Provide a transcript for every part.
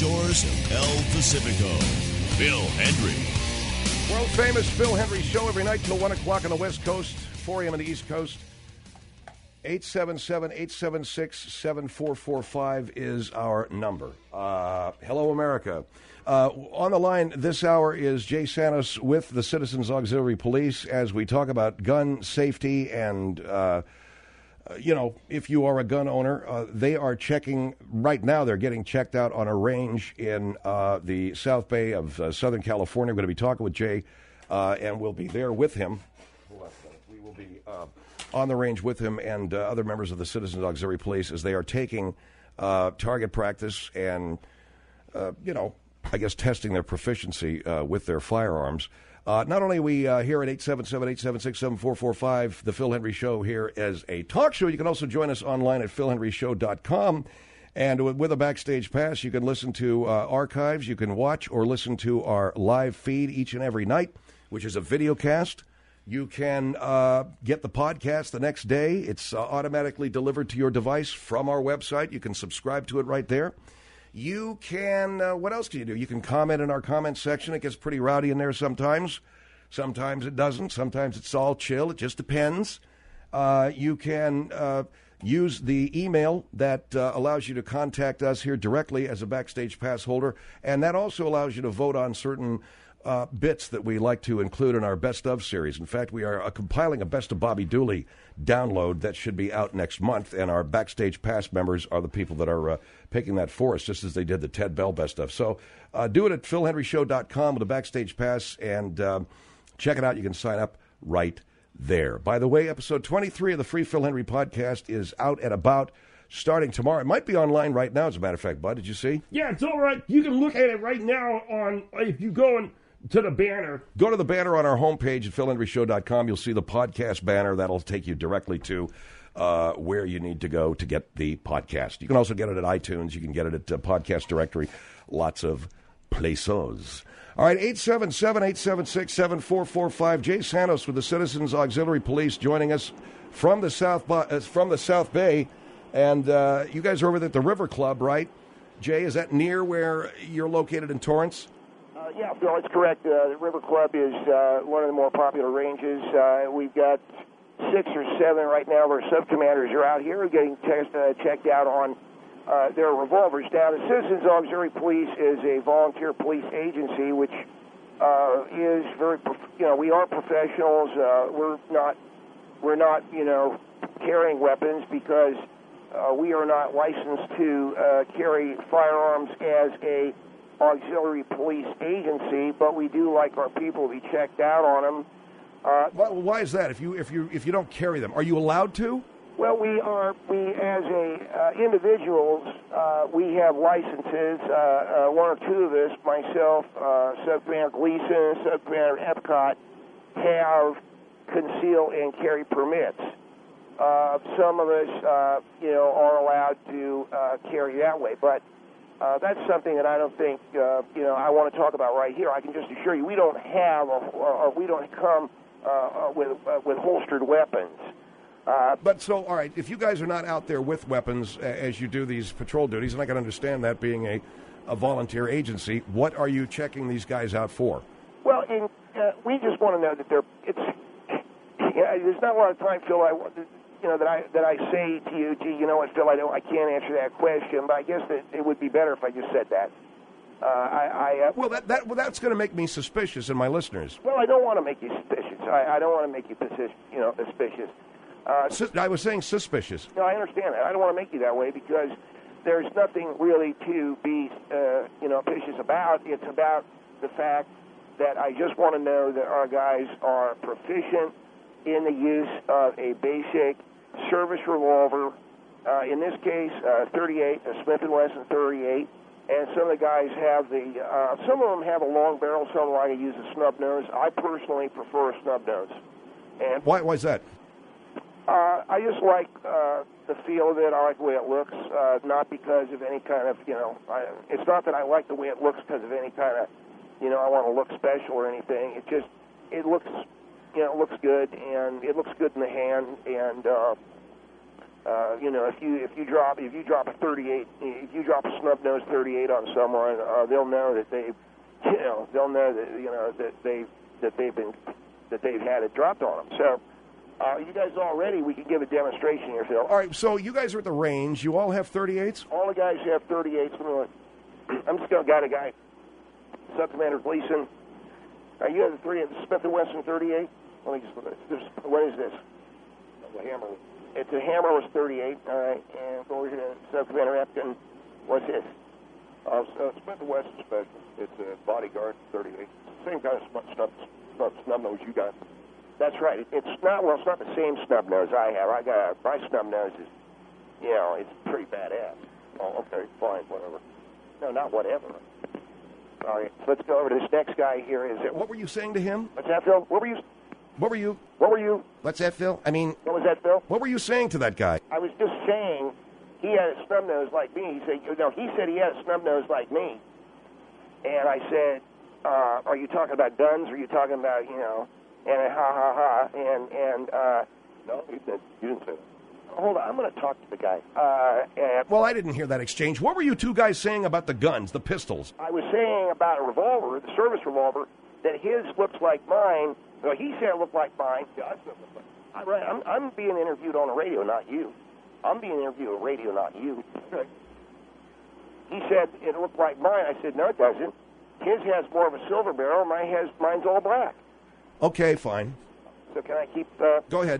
shores of El Pacifico. Phil Hendrie. World famous Phil Hendrie Show every night till 1 o'clock on the West Coast, 4 a.m. on the East Coast. 877-876-7445 is our number. Hello, America. On the line this hour is Jay Santos with the Citizens Auxiliary Police as we talk about gun safety and, if you are a gun owner, they are checking, right now they're getting checked out on a range in the South Bay of Southern California. We're going to be talking with Jay, and we'll be there with him. We will be on the range with him and other members of the Citizens Auxiliary Police as they are taking target practice and, I guess testing their proficiency with their firearms. Not only are we here at 877-876-7445, the Phil Hendrie Show here as a talk show, you can also join us online at philhendrieshow.com. And with a Backstage Pass, you can listen to archives, you can watch or listen to our live feed each and every night, which is a video cast. You can get the podcast the next day. It's automatically delivered to your device from our website. You can subscribe to it right there. You can, what else can you do? You can comment in our comment section. It gets pretty rowdy in there sometimes. Sometimes it doesn't. Sometimes it's all chill. It just depends. You can use the email that allows you to contact us here directly as a Backstage Pass holder. And that also allows you to vote on certain bits that we like to include in our Best Of series. In fact, we are compiling a Best of Bobby Dooley download that should be out next month, and our Backstage Pass members are the people that are picking that for us, just as they did the Ted Bell Best Of. So do it at philhendrieshow.com with a Backstage Pass, and check it out. You can sign up right there. By the way, episode 23 of the Free Phil Hendrie podcast is out and about starting tomorrow. It might be online right now, as a matter of fact. Bud, did you see? Yeah, it's all right. You can look at it right now on, if you go and to the banner. Go to the banner on our homepage at philhendrieshow.com. You'll see the podcast banner. That'll take you directly to where you need to go to get the podcast. You can also get it at iTunes. You can get it at Podcast Directory. Lots of places. All right, 877-876-7445. Jay Santos with the Citizens Auxiliary Police joining us from the South Bay. And you guys are over at the River Club, right? Jay, is that near where you're located in Torrance? Yeah, Bill, it's correct. The River Club is one of the more popular ranges. We've got 6 or 7 right now of our sub-commanders are out here getting checked out on their revolvers. Now, the Citizens Auxiliary Police is a volunteer police agency, which is very, we are professionals. We're not, carrying weapons because we are not licensed to carry firearms as a auxiliary police agency, but we do like our people to be checked out on them. Why is that? If you don't carry them, are you allowed to? Well, we as individuals, we have licenses. 1 or 2 of us, myself, Sub-Commander Gleason, Sub-Commander Epcot, have conceal and carry permits. Some of us, are allowed to carry that way, but that's something that I don't think, I want to talk about right here. I can just assure you, we don't have, we don't come with holstered weapons. But so, all right, if you guys are not out there with weapons as you do these patrol duties, and I can understand that being a volunteer agency, what are you checking these guys out for? Well, we just want to know that there's not a lot of time, Phil, that I say to you, gee, you know what, Phil, I can't answer that question, but I guess that it would be better if I just said that. That's going to make me suspicious and my listeners. Well, I don't want to make you suspicious. I don't want to make you suspicious. I was saying suspicious. No, I understand that. I don't want to make you that way because there's nothing really to be, suspicious about. It's about the fact that I just want to know that our guys are proficient in the use of a basic service revolver. In this case, 38, a Smith & Wesson 38. And some of the guys have some of them have a long barrel, some like to use a snub nose. I personally prefer a snub nose. And why is that? I just like the feel of it. I like the way it looks, not because of any kind of, it's not that I like the way it looks because of any kind of, I want to look special or anything. It looks, it looks good, and it looks good in the hand, and if you drop a 38, if you drop a snub nose 38 on someone, they'll know that they've had it dropped on them. So, you guys all ready? We can give a demonstration here, Phil. All right, so you guys are at the range. You all have 38s? All the guys have 38s. I'm just going to guide a guy. Sub Commander Gleason. You have the Smith & Wesson 38? What is this? The Hammer. It's a Hammer 38. All right. And over here, Sub Commander Epkin. What's this? Smith & Wesson Special. It's a Bodyguard 38. Same kind of snub nose you got. That's right. It's not the same snub nose I have. My snub nose is, it's pretty badass. Oh, okay, fine, whatever. No, not whatever. All right, let's go over to this next guy here. What were you saying to him? What's that, Phil? What were you? What's that, Phil? What was that, Phil? What were you saying to that guy? I was just saying he had a snub nose like me. He said he had a snub nose like me. And I said, are you talking about guns? Or are you talking about, and no, you didn't say that. Hold on, I'm going to talk to the guy. Well, I didn't hear that exchange. What were you two guys saying about the guns, the pistols? I was saying about a revolver, the service revolver, that his looks like mine. Well, he said it looked like mine. Yeah, I said it looked like mine. I'm being interviewed on the radio, not you. I'm being interviewed on the radio, not you. Okay. He said it looked like mine. I said, no, it doesn't. His has more of a silver barrel. Mine's all black. Okay, fine. So can I keep... Go ahead.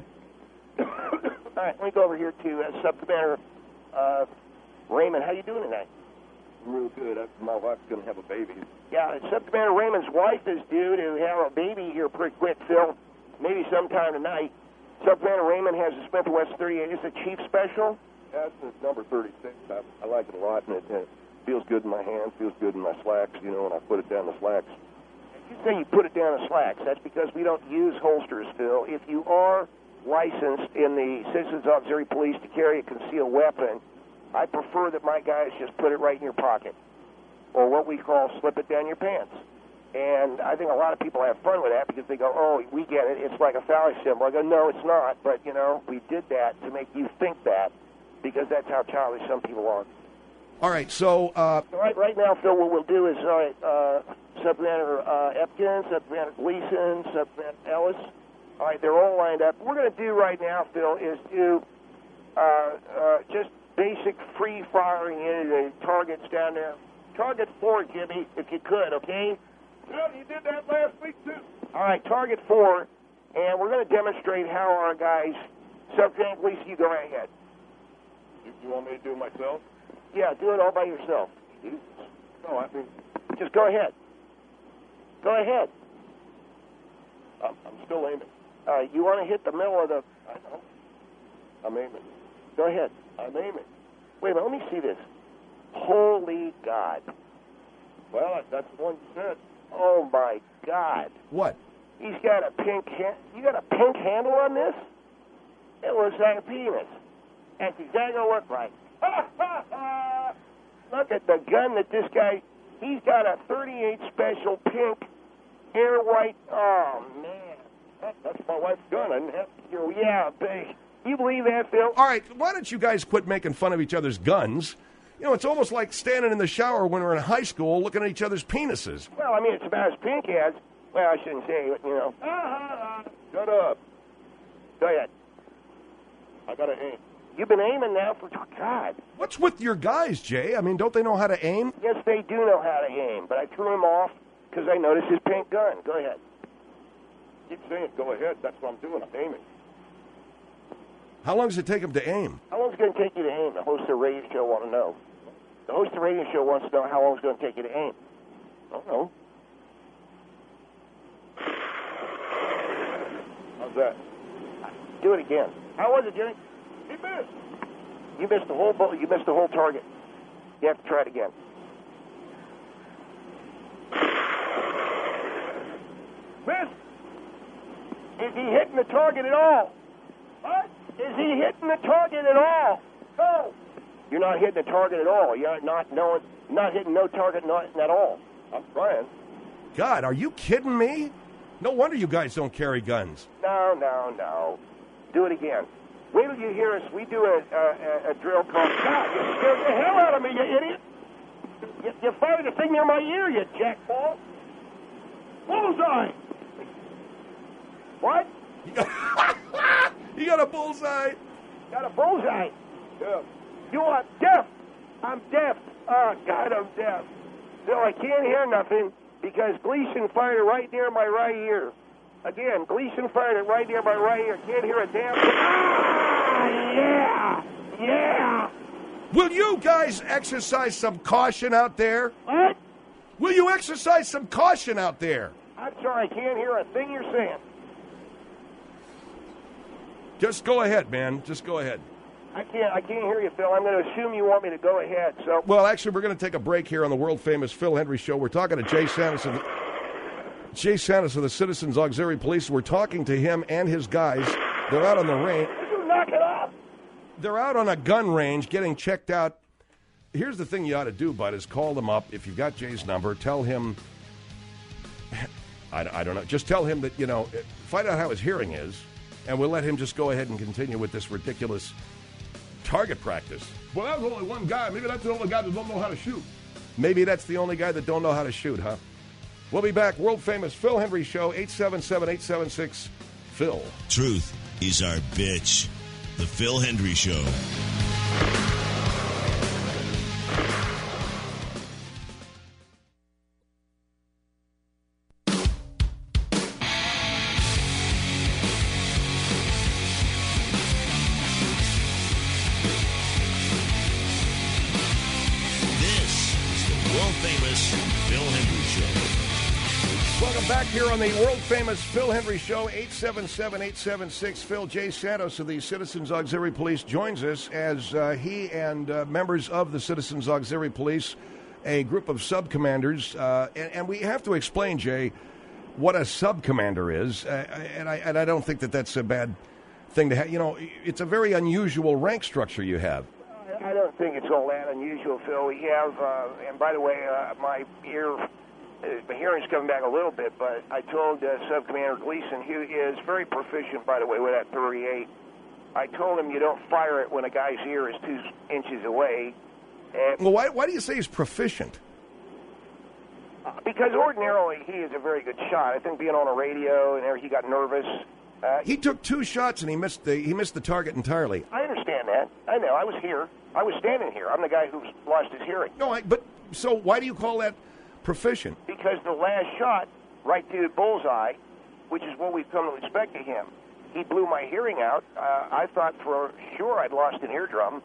All right, let me go over here to Sub Commander Raymond. How you doing tonight? Real good. My wife's going to have a baby. Yeah, Sub Commander Raymond's wife is due to have a baby here pretty quick, Phil. Maybe sometime tonight. Sub Commander Raymond has a Smith & Wesson 38. It's a Chief Special. That's number 36. I like it a lot, and it feels good in my hand, feels good in my slacks, when I put it down the slacks. You say you put it down the slacks. That's because we don't use holsters, Phil. If you are licensed in the Citizens Auxiliary Police to carry a concealed weapon, I prefer that my guys just put it right in your pocket, or what we call slip it down your pants. And I think a lot of people have fun with that because they go, oh, we get it, it's like a phallic symbol. I go, no, it's not, but, we did that to make you think that because that's how childish some people are. All right, so... Right now, Phil, what we'll do is, Sub Commander Epkin, Sub Commander Gleason, Sub Commander Ellis. All right, they're all lined up. What we're going to do right now, Phil, is do just basic free-firing in targets down there. Target 4, Jimmy, if you could, okay? Well, you did that last week, too. All right, target 4, and we're going to demonstrate how our guys... Sub Commander Gleason, you go ahead. You want me to do it myself? Yeah, do it all by yourself. No, I mean... Just go ahead. Go ahead. I'm still aiming. You want to hit the middle of the... I know. I'm aiming. Go ahead. I'm aiming. Wait a minute, let me see this. Holy God. Well, that's the one you said. Oh, my God. What? He's got a pink... You got a pink handle on this? It looks like a penis. That's exactly what it looks like. Look at the gun that this guy... He's got a 38 special pink air white... Oh, man. That's my wife's gun. I didn't have to... Yeah, big. You believe that, Phil? All right, why don't you guys quit making fun of each other's guns? It's almost like standing in the shower when we're in high school looking at each other's penises. Well, I mean, it's about as pink as... Well, I shouldn't say it, Shut up. Go ahead. I got to aim. You've been aiming now for... God. What's with your guys, Jay? I mean, don't they know how to aim? Yes, they do know how to aim, but I threw him off because I noticed his pink gun. Go ahead. Keep saying go ahead. That's what I'm doing. I'm aiming. How long does it take them to aim? How long is it going to take you to aim? The host of the radio show want to know. The host of the radio show wants to know how long it's going to take you to aim. I don't know. How's that? Do it again. How was it, Jimmy? He missed. You missed the whole you missed the whole target. You have to try it again. Miss. Is he hitting the target at all? What? Is he hitting the target at all? No. You're not hitting the target at all. You're not hitting no target at all. I'm trying. God, are you kidding me? No wonder you guys don't carry guns. No. Do it again. Wait till you hear us. We do a drill called... God, you scared the hell out of me, you idiot. You fired a thing near my ear, you jackball. Bullseye. What? You got a bullseye. Got a bullseye. Yeah. You are deaf. I'm deaf. Oh, God, I'm deaf. So I can't hear nothing because Gleason fired it right near my right ear. Again, Gleason fired it right near my right ear. Can't hear a damn thing. Ah, yeah. Yeah. Will you guys exercise some caution out there? What? Will you exercise some caution out there? I'm sorry, I can't hear a thing you're saying. Just go ahead, man. Just go ahead. I can't hear you, Phil. I'm going to assume you want me to go ahead. So. Well, actually, we're going to take a break here on the world-famous Phil Hendrie Show. We're talking to Jay Santis of the Citizens Auxiliary Police. We're talking to him and his guys. They're out on the range. You knock it off. They're out on a gun range getting checked out. Here's the thing you ought to do, bud, is call them up. If you've got Jay's number, tell him, I don't know, just tell him that, find out how his hearing is, and we'll let him just go ahead and continue with this ridiculous target practice. Well, that was only one guy. Maybe that's the only guy that don't know how to shoot. Maybe that's the only guy that don't know how to shoot, huh? We'll be back. World-famous Phil Hendrie Show, 877-876-PHIL. Truth is our bitch. The Phil Hendrie Show. Here on the world-famous Phil Hendrie Show, 877-876-PHIL. Jay Santis of the Citizens Auxiliary Police joins us as he and members of the Citizens Auxiliary Police, a group of sub-commanders, and we have to explain, Jay, what a sub-commander is, and I don't think that that's a bad thing to have. It's a very unusual rank structure you have. I don't think it's all that unusual, Phil. We have, and by the way, my hearing's coming back a little bit, but I told Sub-Commander Gleason, who is very proficient, by the way, with that 38, I told him you don't fire it when a guy's ear is 2 inches away. Well, why do you say he's proficient? Because ordinarily he is a very good shot. I think being on a radio and he got nervous. He took 2 shots and he missed the target entirely. I understand that. I know. I was here. I was standing here. I'm the guy who's lost his hearing. No, so why do you call that proficient? Because the last shot, right to the bullseye, which is what we've come to expect of him, he blew my hearing out. I thought for sure I'd lost an eardrum,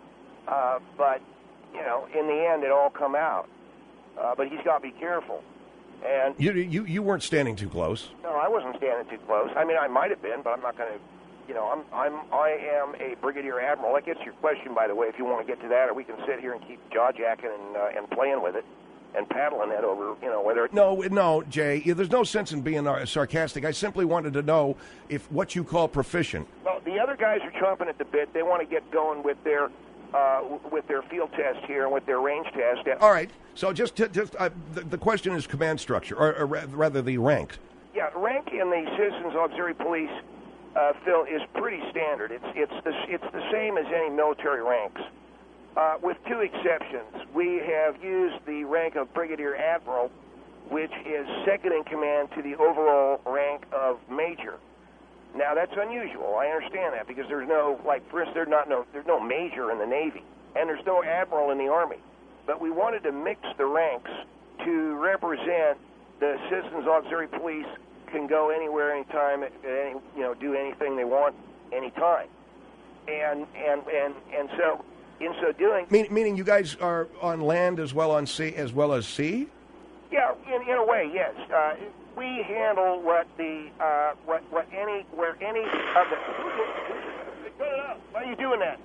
but in the end it all come out. But he's got to be careful. And you weren't standing too close. No, I wasn't standing too close. I mean, I might have been, but I'm not going to. I am a brigadier admiral. That gets your question, by the way, if you want to get to that, or we can sit here and keep jaw-jacking and playing with it. And paddling that over, whether it's... No, Jay, there's no sense in being sarcastic. I simply wanted to know if what you call proficient. Well, the other guys are chomping at the bit. They want to get going with their field test here and with their range test. All right. So the question is command structure, or rather the rank. Yeah, rank in the Citizens Auxiliary Police, Phil, is pretty standard. It's the same as any military ranks. With 2 exceptions. We have used the rank of Brigadier Admiral, which is second in command to the overall rank of Major. Now, that's unusual. I understand that because there's no, for instance, there's no Major in the Navy, and there's no Admiral in the Army. But we wanted to mix the ranks to represent the Citizens Auxiliary Police can go anywhere, anytime, do anything they want, anytime. And so... In so doing, meaning you guys are on land as well as sea. Yeah, in a way, yes. We handle where any of the. Why are you doing that?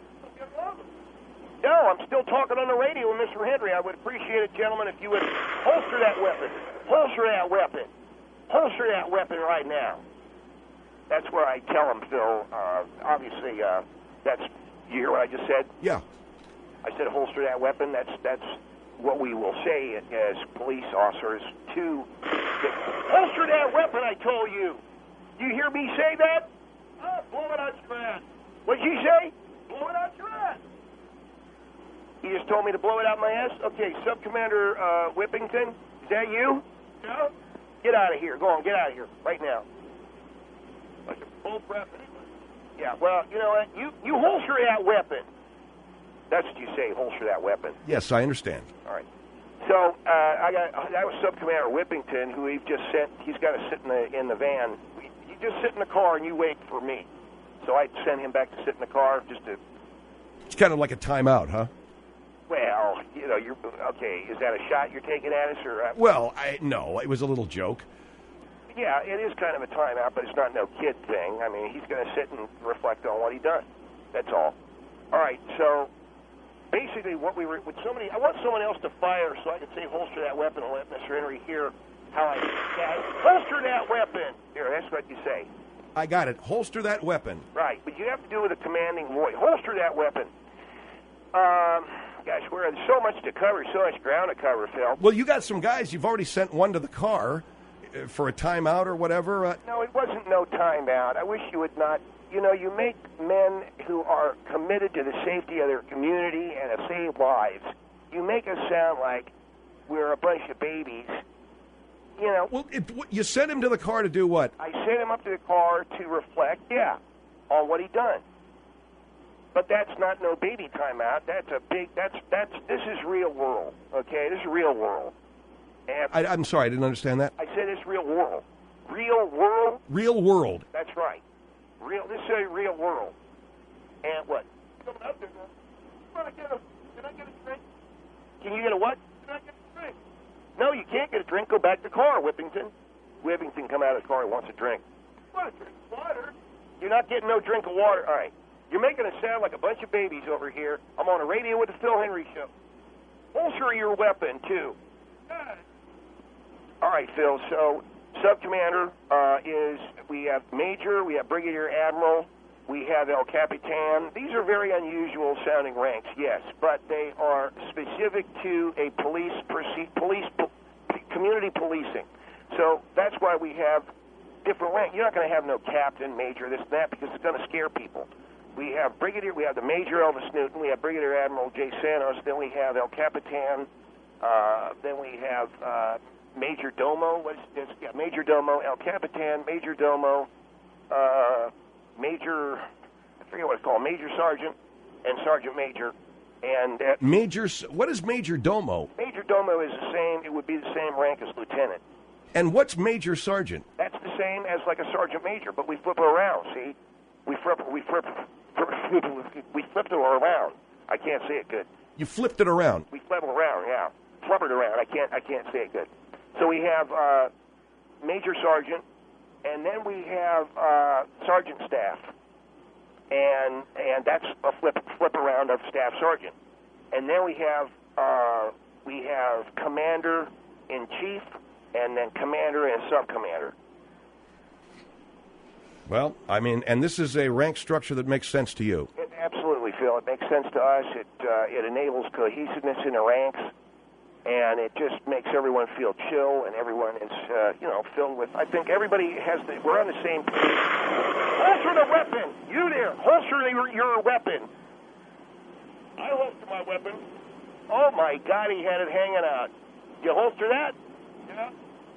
No, I'm still talking on the radio with Mr. Hendrie. I would appreciate it, gentlemen, if you would holster that weapon. Holster that weapon. Holster that weapon right now. That's where I tell him, Phil. Obviously, that's. You hear what I just said? Yeah. I said holster that weapon. That's what we will say as police officers to holster that weapon, I told you. You hear me say that? Oh, blow it out your ass. What'd you say? Blow it out your ass. You just told me to blow it out my ass? Okay, Sub-Commander Whippington, is that you? No. Get out of here. Go on, get out of here right now. Like a full breath anyway. Yeah, well, you know what? You holster that weapon. That's what you say, holster that weapon. Yes, I understand. All right. So that was Sub-Commander Whippington, who we've just sent. He's got to sit in the van. You just sit in the car and you wait for me. So I sent him back to sit in the car just to. It's kind of like a timeout, huh? Well, you know, you're okay. Is that a shot you're taking at us, or? Well, no, it was a little joke. Yeah, it is kind of a timeout, but it's not no kid thing. I mean, he's going to sit and reflect on what he done. That's all. All right, so basically, what we were with somebody. I want someone else to fire so I can say holster that weapon and let Mr. Henry hear how I holster that weapon. Here, that's what you say. I got it. Holster that weapon. Right, but you have to do it with a commanding voice. Holster that weapon. Gosh, there's so much to cover, so much ground to cover, Phil. Well, you got some guys. You've already sent one to the car for a timeout or whatever. No, it wasn't no timeout. I wish you would not. You know, you make men who are committed to the safety of their community and to save lives. You make us sound like we're a bunch of babies. You know. Well, you sent him to the car to do what? I sent him up to the car to reflect, on what he done. But that's not no baby timeout. That's a big. This is real world. Okay, this is real world. And I'm sorry, I didn't understand that. I said it's real world. Real world. Real world. That's right. This is a real world. And what? Coming up there, can I get a drink? Can you get a what? Can I get a drink? No, you can't get a drink. Go back to the car, Whippington. Whippington, come out of the car. He wants a drink. I want a drink of water. You're not getting no drink of water. All right. You're making us sound like a bunch of babies over here. I'm on a radio with the Phil Henry Show. Holster your weapon, too. All right, Phil. So, Sub-Commander we have Major, we have Brigadier Admiral, we have El Capitan. These are very unusual sounding ranks, yes, but they are specific to a community policing. So that's why we have different ranks. You're not going to have no captain, major, this and that, because it's going to scare people. We have Brigadier, we have the Major Elvis Newton, we have Brigadier Admiral Jay Santos, then we have El Capitan, then we have Major Domo, Major Domo, El Capitan, Major Domo, Major, I forget what it's called, Major Sergeant, and Sergeant Major. And what is Major Domo? Major Domo is the same, it would be the same rank as Lieutenant. And what's Major Sergeant? That's the same as like a Sergeant Major, but we flip it around, see? We flipped it around. I can't say it good. You flipped it around. We flip it around, yeah. Flip it around. I can't say it good. So we have Major Sergeant, and then we have Sergeant Staff, and that's a flip around of Staff Sergeant, and then we have Commander in Chief, and then Commander and Sub-Commander. Well, I mean, and this is a rank structure that makes sense to you. Absolutely, Phil. It makes sense to us. It enables cohesiveness in the ranks, and it just makes everyone feel chill, and everyone is, filled with. I think everybody we're on the same page. Holster the weapon. You there, holster your weapon. I holster my weapon. Oh my God, he had it hanging out. You holster that? Yeah.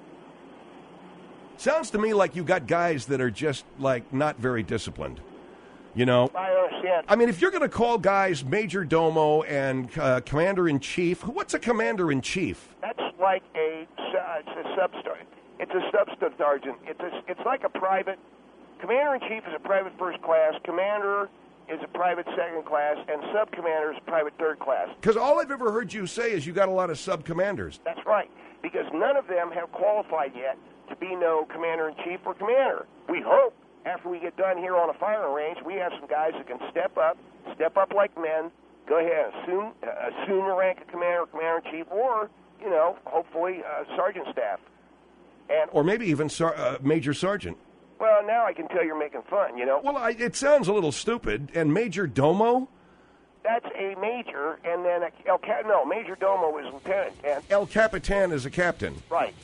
Sounds to me like you got guys that are just, like, not very disciplined. You know? I understand. I mean, if you're going to call guys Major Domo and Commander-in-Chief, what's a Commander-in-Chief? That's like it's a sub-sergeant. It's a sub-sergeant. It's like a private. Commander-in-Chief is a private first class. Commander is a private second class. And sub-commander is a private third class. Because all I've ever heard you say is you got a lot of sub-commanders. That's right. Because none of them have qualified yet to be no Commander-in-Chief or Commander. We hope, after we get done here on a firing range, we have some guys that can step up like men, go ahead and assume the rank of Commander or Commander-in-Chief, or, hopefully Sergeant Staff. Or maybe even Major Sergeant. Well, now I can tell you're making fun, Well, it sounds a little stupid. And Major Domo? That's a major, and then Major Domo is lieutenant. And El Capitan is a captain. Right.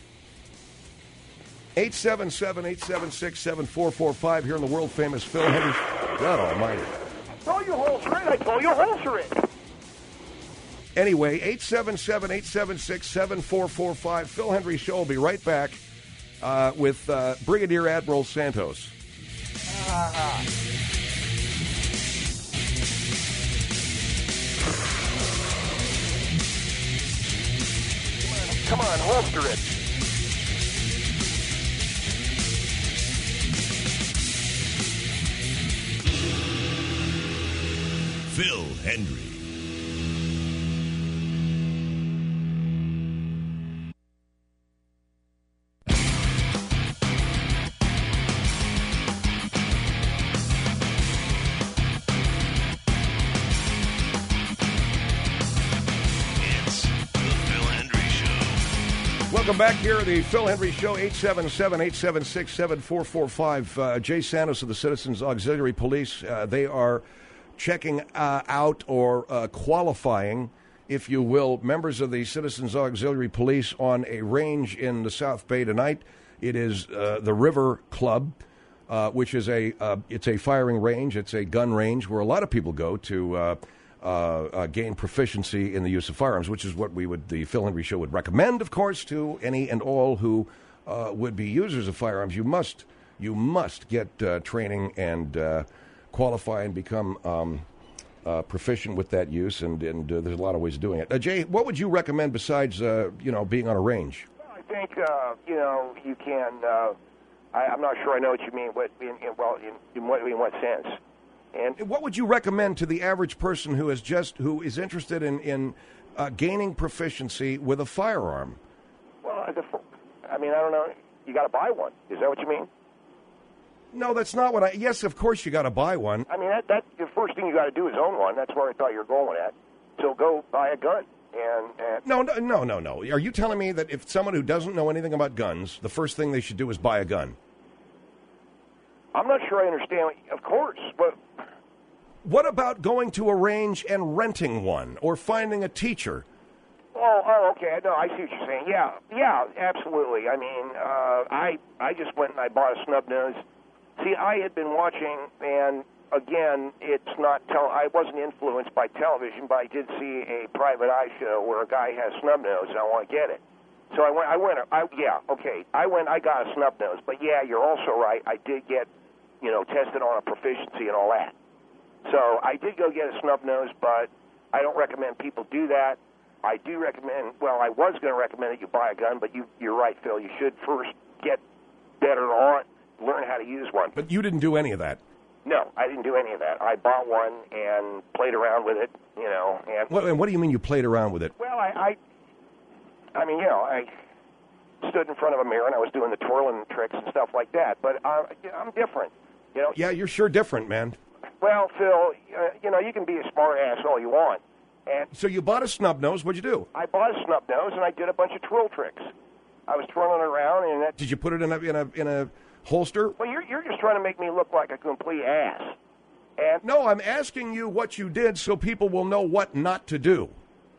877-876-7445 here in the world-famous Phil Henry. God almighty. told you holster it. I told you holster it. Anyway, 877-876-7445. Phil Hendry Show will be right back with Brigadier Admiral Santos. Come on, holster it. Phil Hendry. Welcome back here at the Phil Hendry Show, 877-876-7445. Jay Santos of the Citizens Auxiliary Police. They are checking out or qualifying, if you will, members of the Citizens Auxiliary Police on a range in the South Bay tonight. It is the River Club, which is it's a firing range. It's a gun range where a lot of people go to gain proficiency in the use of firearms, which is what the Phil Hendry Show would recommend, of course, to any and all who would be users of firearms. You must get training and qualify and become proficient with that use, and there's a lot of ways of doing it. Jay, what would you recommend besides being on a range? Well, I think you can. I'm not sure I know what you mean. In what sense? And what would you recommend to the average person who is interested in gaining proficiency with a firearm? Well, I don't know. You got to buy one. Is that what you mean? No, that's not what I. Yes, of course you got to buy one. I mean, that's the first thing you got to do is own one. That's where I thought you were going at. So go buy a gun. No. Are you telling me that if someone who doesn't know anything about guns, the first thing they should do is buy a gun? I'm not sure I understand. Of course, but what about going to a range and renting one or finding a teacher? Oh, okay. No, I see what you're saying. Yeah, absolutely. I mean, I just went and I bought a snub nose. See, I had been watching, and again, it's not. I wasn't influenced by television, but I did see a private eye show where a guy has snub nose, and I want to get it. So I went. I got a snub nose, but yeah, you're also right. I did get, tested on a proficiency and all that. So I did go get a snub nose, but I don't recommend people do that. I do recommend. Well, I was going to recommend that you buy a gun, but you're right, Phil. You should first get better on, learn how to use one. But you didn't do any of that. No, I didn't do any of that. I bought one and played around with it, And what do you mean you played around with it? Well, I stood in front of a mirror and I was doing the twirling tricks and stuff like that. But I'm different, Yeah, you're sure different, man. Well, Phil, you can be a smart ass all you want. And so you bought a snub nose. What'd you do? I bought a snub nose and I did a bunch of twirl tricks. I was twirling around and Did you put it in a holster? Well, you're just trying to make me look like a complete ass. And no, I'm asking you what you did so people will know what not to do.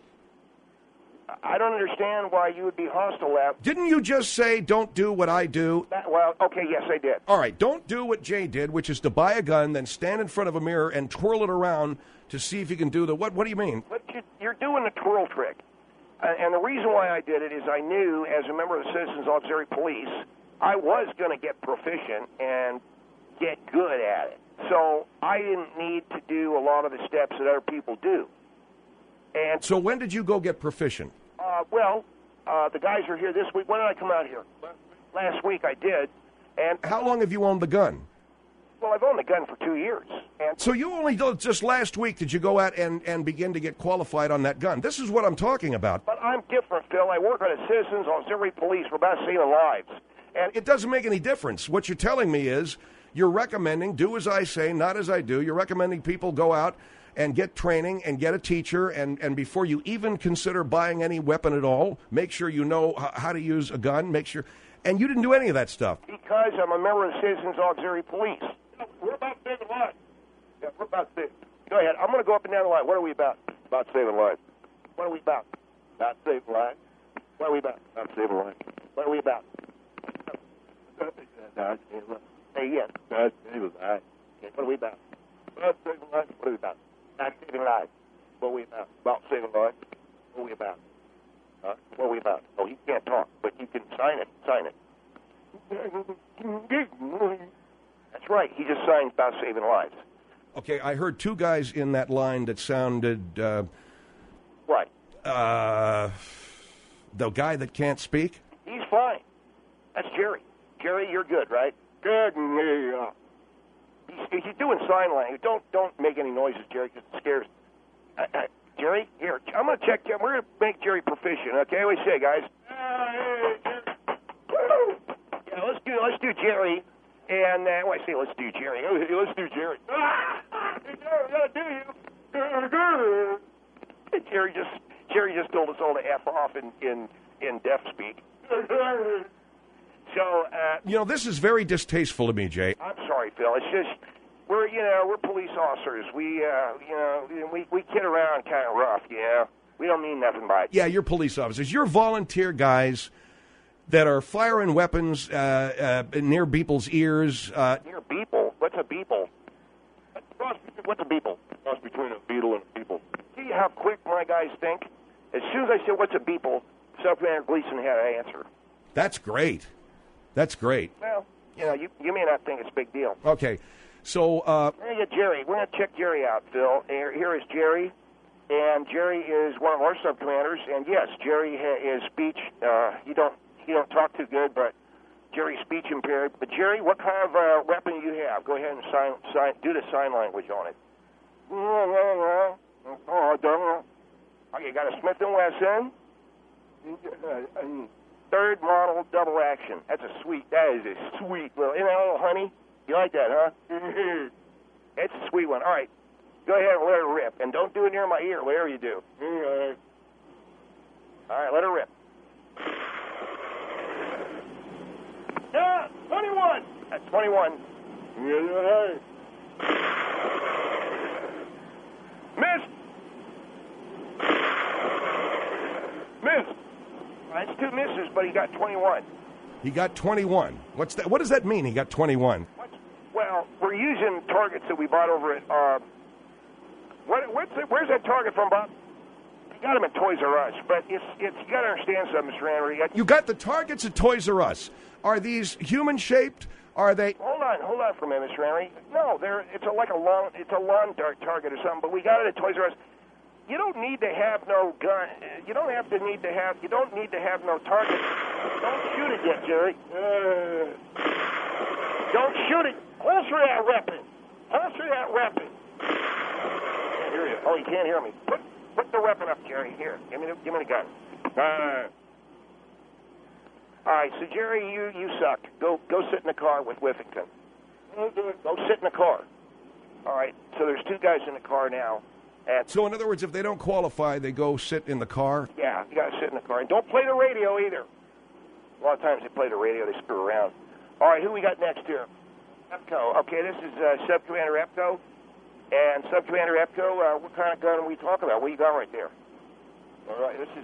I don't understand why you would be hostile at. Didn't you just say don't do what I do? Okay, yes, I did. All right, don't do what Jay did, which is to buy a gun, then stand in front of a mirror and twirl it around to see if you can do the what? What do you mean? But you're doing the twirl trick. And the reason why I did it is I knew, as a member of the Citizens Auxiliary Police, I was going to get proficient and get good at it. So I didn't need to do a lot of the steps that other people do. And so when did you go get proficient? The guys are here this week. When did I come out here? Last week I did. And how long have you owned the gun? Well, I've owned the gun for 2 years. And so you only just last week did you go out and begin to get qualified on that gun? This is what I'm talking about. But I'm different, Phil. I work on the Citizens Auxiliary Police. We're about saving lives. And it doesn't make any difference. What you're telling me is you're recommending do as I say, not as I do. You're recommending people go out and get training and get a teacher, and before you even consider buying any weapon at all, make sure you know how to use a gun, make sure. And you didn't do any of that stuff. Because I'm a member of the Citizens Auxiliary Police. We're about saving lives. Yeah, we're about saving. Go ahead. I'm going to go up and down the line. What are we about? About saving lives. What are we about? About saving lives. What are we about? About saving lives. What are we about? Hey, yes. What are we about? About saving lives? What are we about? Not saving lives. What are we about? About saving lives? What are we about? What are we about? Oh, he can't talk, but you can sign it. Sign it. That's right. He just signed about saving lives. Okay, I heard two guys in that line that sounded... What? The guy that can't speak? He's fine. That's Jerry. Jerry, you're good, right? Good. He's doing sign language. Don't make any noises, Jerry, because it scares. Jerry, here, I'm going to check. We're going to make Jerry proficient. Okay, what do you say, guys? Yeah, let's do Jerry. And what I say, let's do Jerry. Let's do Jerry. Jerry just told us all to F off in deaf speak. So, this is very distasteful to me, Jay. I'm sorry, Phil. It's just we're police officers. We kid around kind of rough. We don't mean nothing by it. Yeah, you're police officers. You're volunteer guys that are firing weapons near people's ears. Near beeple? What's a beeple? What's a beeple? Cross between a beetle and a beeple. See how quick my guys think? As soon as I said, what's a beeple, Subcommander Gleason had an answer. That's great. That's great. Well, you may not think it's a big deal. Okay, so... We're going to get Jerry. We're going to check Jerry out, Phil. Here is Jerry, and Jerry is one of our subcommanders. And yes, Jerry is speech. He don't talk too good, but Jerry's speech impaired. But Jerry, what kind of weapon do you have? Go ahead and do the sign language on it. Okay, you got a Smith & Wesson. Third model double action. That is a sweet little honey. You like that, huh? It's a sweet one. All right, go ahead and let her rip. And don't do it near my ear, whatever you do. All right, let her rip. 21! That's 21. Miss! That's two misses, but he got 21. He got 21. What's that? What does that mean, he got 21? Well, we're using targets that we bought over at... where's that target from, Bob? You got them at Toys R Us, but you got to understand something, Mr. Henry. You got the targets at Toys R Us. Are these human-shaped? Are they... Hold on for a minute, Mr. Henry. No, it's a lawn dart target or something, but we got it at Toys R Us. You don't need to have no gun. You don't need to have no target. Don't shoot it yet, Jerry. Don't shoot it. Holster that weapon. Can't hear you. Oh, you can't hear me. Put the weapon up, Jerry. Here, give me the gun. All right, so Jerry, you suck. Go sit in the car with Whiffington. Go sit in the car. All right, so there's two guys in the car now. So, in other words, if they don't qualify, they go sit in the car? Yeah, you got to sit in the car. And don't play the radio either. A lot of times they play the radio, they screw around. All right, who we got next here? Epco. Okay, this is Subcommander Epco. And Subcommander Epco, what kind of gun are we talking about? What you got right there? All right, this is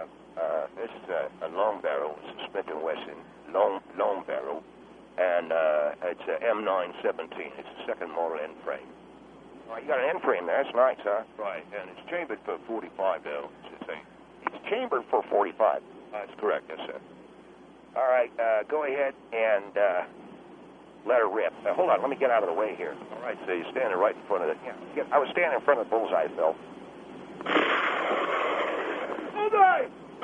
a long barrel. It's a Smith & Wesson long barrel. And it's a M917. It's a second model end frame. All right, you got an end frame there. That's nice, huh? Right, and it's chambered for 45, though. It's chambered for 45. That's correct, yes, sir. All right, go ahead and let her rip. Hold on, let me get out of the way here. All right, so you're standing right in front of it. Yeah, I was standing in front of the bullseye, Phil. Bullseye!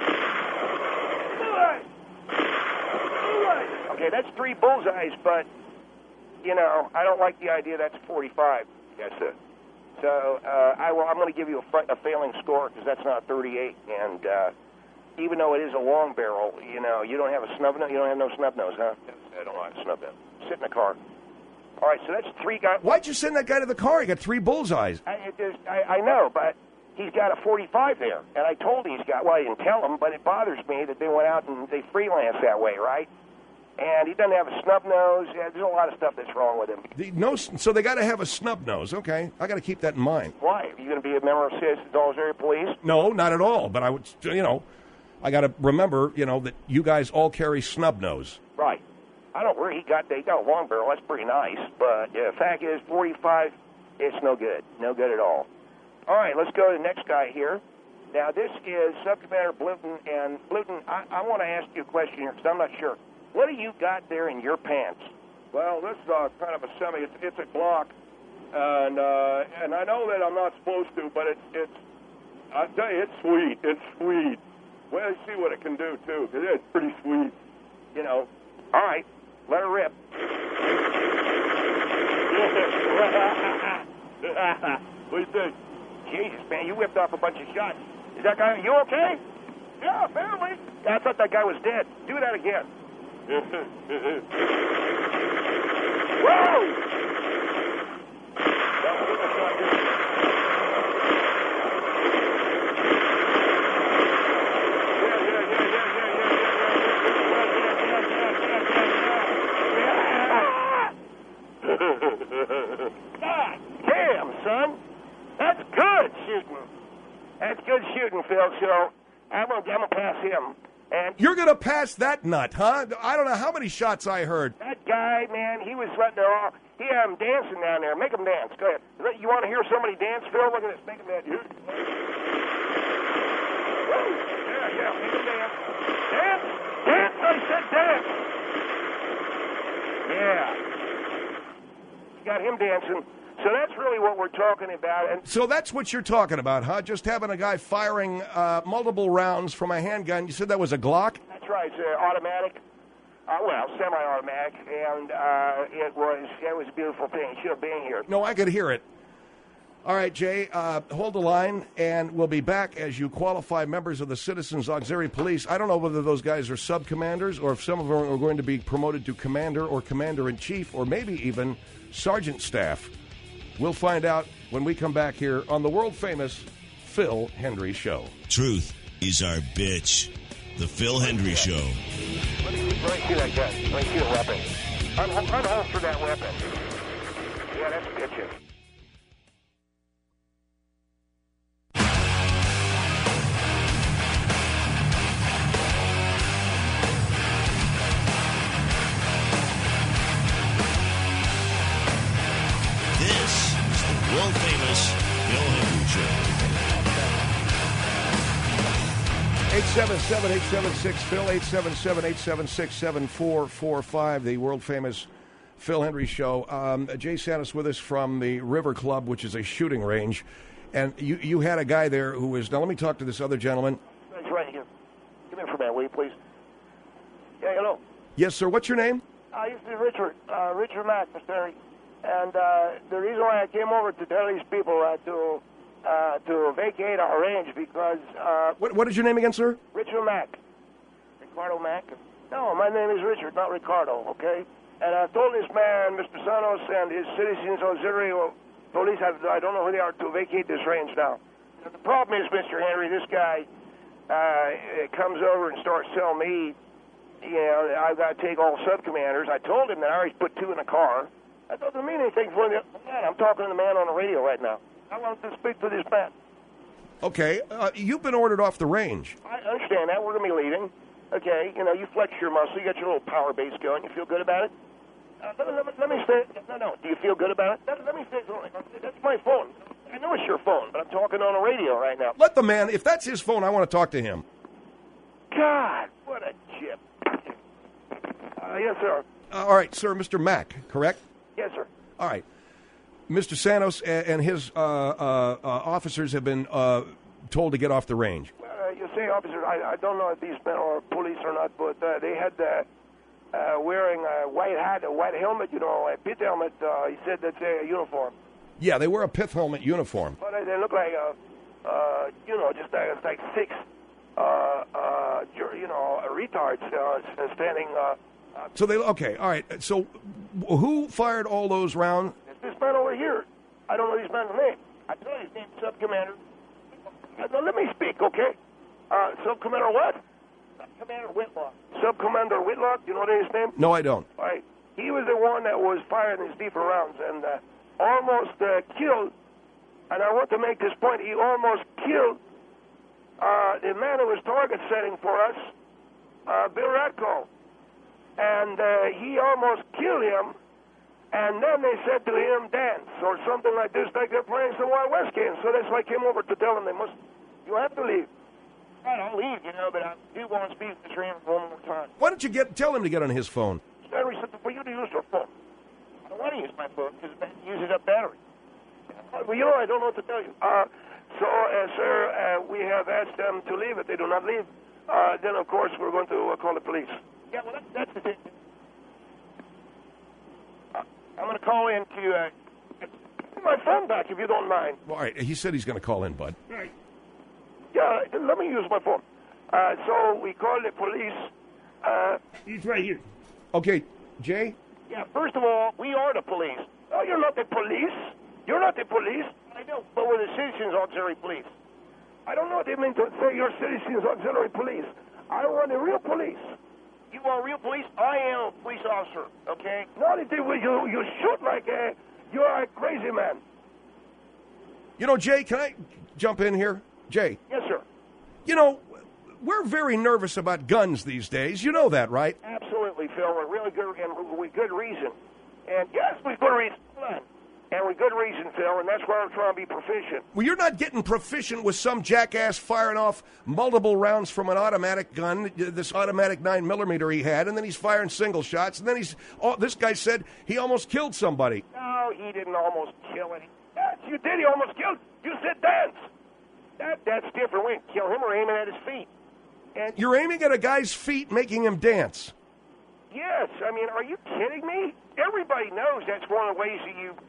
Okay, that's 3 bullseyes, but, I don't like the idea that's 45. Yes, sir. So I'm going to give you a failing score because that's not 38. And even though it is a long barrel, you don't have a snub nose. You don't have no snub nose, huh? Yes, I don't have a snub nose. Sit in the car. All right, so that's 3 guys. Why'd you send that guy to the car? He got 3 bullseyes. I know, but he's got a 45 there. And I told him I didn't tell him, but it bothers me that they went out and they freelance that way, right? And he doesn't have a snub nose. Yeah, there's a lot of stuff that's wrong with him. So they got to have a snub nose. Okay, I got to keep that in mind. Why? Are you going to be a member of Citizens Dallas Area Police? No, not at all. But I would, I got to remember, that you guys all carry snub nose. Right. I don't know where they got a long barrel. That's pretty nice. But the fact is, 45. It's no good. No good at all. All right, let's go to the next guy here. Now, this is Sub-Commander Bluton. And, Bluton, I want to ask you a question here because I'm not sure. What do you got there in your pants? Well, this is kind of a semi. It's a Glock, and I know that I'm not supposed to, but it's. I tell you, it's sweet. It's sweet. Well, let's see what it can do too, because it's pretty sweet. You know. All right, let her rip. What do you think? Jesus, man, you whipped off a bunch of shots. Is that guy? You okay? Yeah, apparently. I thought that guy was dead. Do that again. Whoa! God damn, son. That's good shooting. That's good shooting, Phil. So I'm gonna pass him. And You're going to pass that nut, huh? I don't know how many shots I heard. that guy, man, he was letting it off. He had him dancing down there. Make him dance. Go ahead. You want to hear somebody dance, Phil? Look at this. Make him dance. Woo! Yeah, make him dance. Dance! Dance! I said dance! Yeah. You got him dancing. So that's really what we're talking about. And So that's what you're talking about, huh? Just having a guy firing multiple rounds from a handgun. You said that was a Glock? that's right. It's automatic. Well, semi-automatic. And it was a beautiful thing. It should have been here. No, I could hear it. All right, Jay, hold the line, and we'll be back as you qualify members of the Citizens Auxiliary Police. I don't know whether those guys are sub-commanders or if some of them are going to be promoted to commander or commander-in-chief or maybe even sergeant staff. We'll find out when we come back here on the world-famous Phil Hendrie Show. Truth is our bitch. The Phil Hendrie Show. Let me see that gun. Let me see the weapon. Unholster that weapon. Yeah, that's bitchin'. This is the world-famous Phil Hendrie Show. 877-876-PHIL, 877-876-7445, the world-famous Phil Hendrie Show. Jay Santos with us from the River Club, which is a shooting range. And you had a guy there who was... Now, let me talk to this other gentleman. He's right here. Come in for a minute, will you, please? Yeah, hello. Yes, sir. What's your name? This is Richard. Richard Mack, Mr. Henry. And the reason why I came over to tell these people to vacate our range because... What is your name again, sir? Richard Mack. Ricardo Mack? No, my name is Richard, not Ricardo, okay? And I told this man, Mr. Santos, and his Citizens Auxiliary Police, I don't know who they are, to vacate this range now. The problem is, Mr. Henry, this guy comes over and starts telling me, you know, I've got to take all sub-commanders. I told him that I already put 2 in the car. That doesn't mean anything for the man. I'm talking to the man on the radio right now. I want to speak to this man. Okay. You've been ordered off the range. I understand that. We're going to be leaving. Okay, you know, you flex your muscle. You got your little power base going. You feel good about it? Let me say, no. Do you feel good about it? Let me say something. That's my phone. I know it's your phone, but I'm talking on the radio right now. Let the man... If that's his phone, I want to talk to him. God, what a chip. Yes, sir. All right, sir, Mr. Mack, correct? Yes, sir. All right. Mr. Santos and his officers have been told to get off the range. You say officers, I don't know if these men are police or not, but they had wearing a white hat, a white helmet, you know, a pit helmet. He said that's a uniform. Yeah, they wear a pith helmet uniform. But they look like, you know, just like 6, you know, retards standing. So they... Okay, all right. So who fired all those rounds? This man over here. I don't know his man's name. I tell you his name's Sub-Commander. Now, let me speak, okay? Sub-Commander what? Sub-Commander Whitlock. Sub-Commander Whitlock, you know his name? No, I don't. All right. He was the one that was firing these deeper rounds and almost killed, and I want to make this point, he almost killed the man who was target setting for us, Bill Ratko. And he almost killed him, And then they said to him, dance, or something like this, like they're playing some Wild West game. So that's why I came over to tell them you have to leave. I don't leave, but I do want to speak to Mr. Henry one more time. Why don't you tell him to get on his phone? Henry said for you to use your phone. I don't want to use my phone because it uses up battery. Well, I don't know what to tell you. Sir, we have asked them to leave. If they do not leave, then, of course, we're going to call the police. Yeah, well, that's the thing. I'm going to call in to get my phone back, if you don't mind. Well, all right, he said he's going to call in, bud. Right. Yeah, let me use my phone. So we call the police. He's right here. Okay, Jay? Yeah, first of all, we are the police. Oh, you're not the police. You're not the police. I know, but we're the Citizens Auxiliary Police. I don't know what they mean to say you're Citizens Auxiliary Police. I want the real police. You want real police? I am a police officer, okay? No, you shoot like you're a crazy man. Jay, can I jump in here? Jay? Yes, sir. We're very nervous about guns these days. You know that, right? Absolutely, Phil. We're really good, and with good reason. And yes, with good reason. And with good reason, Phil, and that's why I'm trying to be proficient. Well, you're not getting proficient with some jackass firing off multiple rounds from an automatic gun, this automatic 9mm he had, and then he's firing single shots, and then this guy said he almost killed somebody. No, he didn't almost kill any. Yes, you did. He almost killed. You said dance. That's different. We didn't kill him. We're aiming at his feet. And you're aiming at a guy's feet, making him dance. Yes. I mean, are you kidding me? Everybody knows that's one of the ways that you...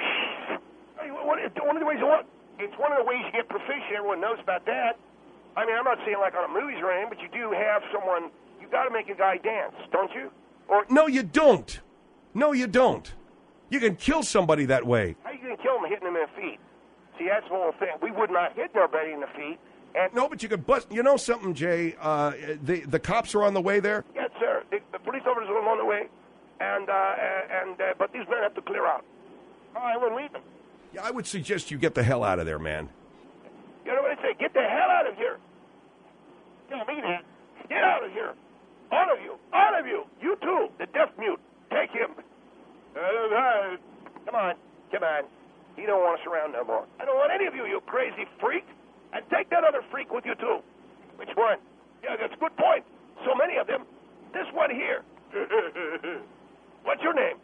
One of the ways it's one of the ways you get proficient. Everyone knows about that. I mean, I'm not saying like on a movies or anything, but you do have someone. You got to make a guy dance, don't you? Or no, you don't. No, you don't. You can kill somebody that way. How you gonna kill him hitting him in the feet? See, that's the whole thing. We would not hit nobody in the feet. And no, but you could bust. You know something, Jay? The cops are on the way there. Yes, sir. The police officers are on the way, but these men have to clear out. I wouldn't leave them. Yeah, I would suggest you get the hell out of there, man. You know what I say? Get the hell out of here. Tell me that. Get out of here. All of you. All of you. You too. The deaf mute. Take him. Come on. Come on. He don't want us around no more. I don't want any of you, you crazy freak. And take that other freak with you too. Which one? Yeah, that's a good point. So many of them. This one here. What's your name?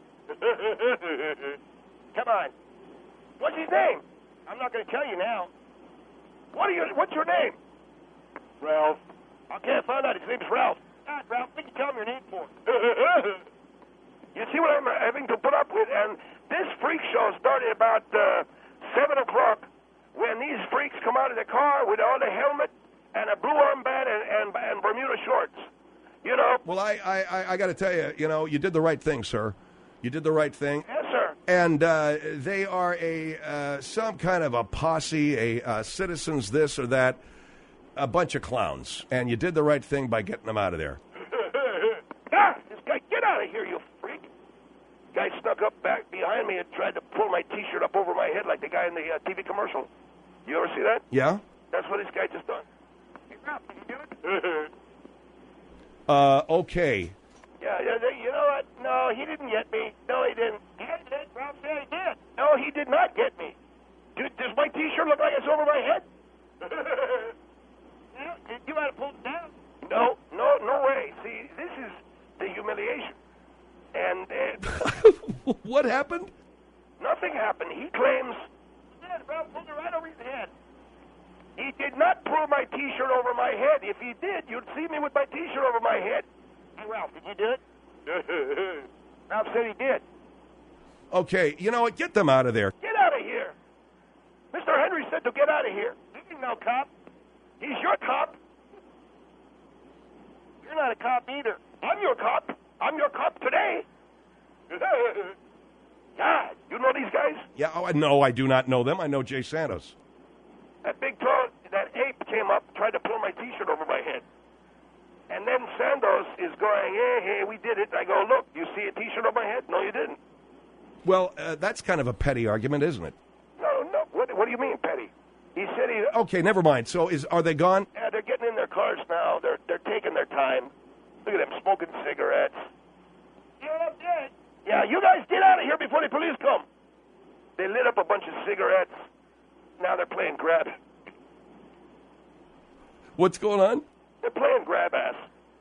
Come on. What's his name? I'm not going to tell you now. What's your name? Ralph. Okay, I found out his name's Ralph. Ralph, what did you tell him your name for? You see what I'm having to put up with? And this freak show started about 7 o'clock when these freaks come out of the car with all the helmet and a blue armband and Bermuda shorts. You know? Well, I got to tell you, you did the right thing, sir. You did the right thing. Yes, sir. And they are some kind of a posse, a citizens this or that, a bunch of clowns. And you did the right thing by getting them out of there. This guy, get out of here, you freak. Guy snuck up back behind me and tried to pull my T-shirt up over my head like the guy in the TV commercial. You ever see that? Yeah? That's what this guy just done. Hey, Ralph, did you do it? Okay. Yeah, you know what? No, he didn't get me. No, he didn't. Yeah, he did. Ralph said he did. No, he did not get me. Does my T-shirt look like it's over my head? You might have pulled it down. No way. See, this is the humiliation. And what happened? Nothing happened. He claims. Ralph pulled it right over his head. He did not pull my T-shirt over my head. If he did, you'd see me with my T-shirt over my head. Hey, Ralph, did you do it? Ralph said he did. Okay, you know what? Get them out of there. Get out of here. Mr. Henry said to get out of here. He's no cop. He's your cop. You're not a cop either. I'm your cop. I'm your cop today. God, you know these guys? Yeah, no, I do not know them. I know Jay Santos. That big tall, that ape came up, tried to pull my T-shirt over my head. And then Santos is going, hey, we did it. I go, look, you see a T-shirt on my head? No, you didn't. Well, that's kind of a petty argument, isn't it? No. What do you mean, petty? He said he... Okay, never mind. So are they gone? Yeah, they're getting in their cars now. They're taking their time. Look at them smoking cigarettes. You know what I'm saying? Yeah, you guys get out of here before the police come. They lit up a bunch of cigarettes. Now they're playing grab. What's going on? They're playing grab ass.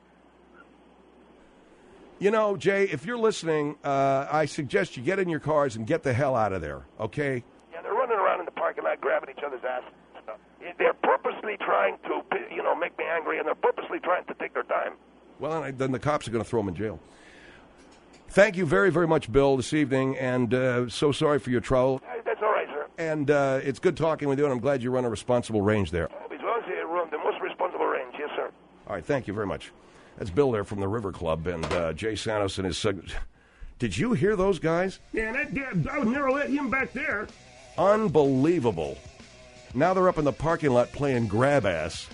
You know, Jay, if you're listening, I suggest you get in your cars and get the hell out of there, okay? Yeah, they're running around in the parking lot grabbing each other's ass. They're purposely trying to, make me angry, and they're purposely trying to take their time. Well, then the cops are going to throw them in jail. Thank you very, very much, Bill, this evening, and so sorry for your trouble. That's all right, sir. And it's good talking with you, and I'm glad you run a responsible range there. As long as you run the most responsible range, yes, sir. All right, thank you very much. That's Bill there from the River Club, and Jay Santos and his... Did you hear those guys? Yeah, I would never let him back there. Unbelievable. Now they're up in the parking lot playing grab ass.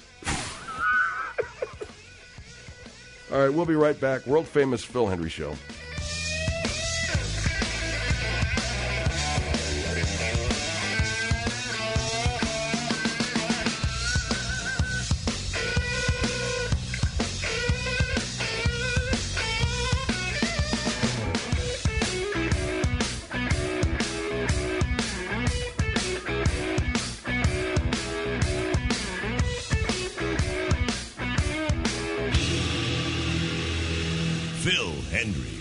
All right, we'll be right back. World-famous Phil Hendrie Show. Phil Hendrie.